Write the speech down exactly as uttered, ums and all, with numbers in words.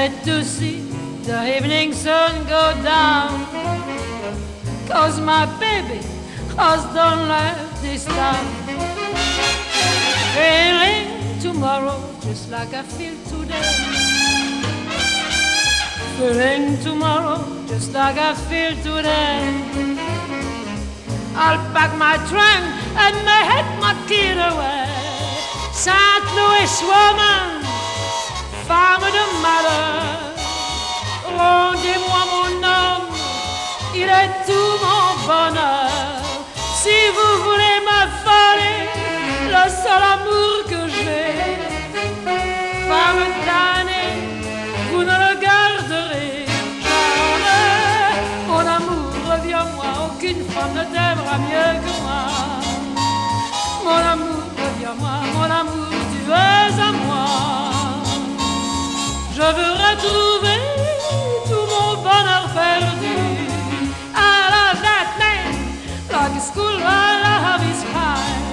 wait to see the evening sun go down. Cause my baby has done left this town. Feeling tomorrow just like I feel today. Feeling tomorrow just like I feel today. I'll pack my trunk and my head my kid away. Saint Louis woman, femme de malheur, rendez-moi mon homme, il est tout mon bonheur. Si vous voulez m'affoler, le seul amour que j'ai, femme damnée, vous ne le garderez jamais. Mon amour, reviens-moi, aucune femme ne t'aimera mieux que moi. Mon amour, reviens-moi, mon amour, tu es à moi. Je veux retrouver tout mon bonheur perdu. I love that man, like a school while I have his high.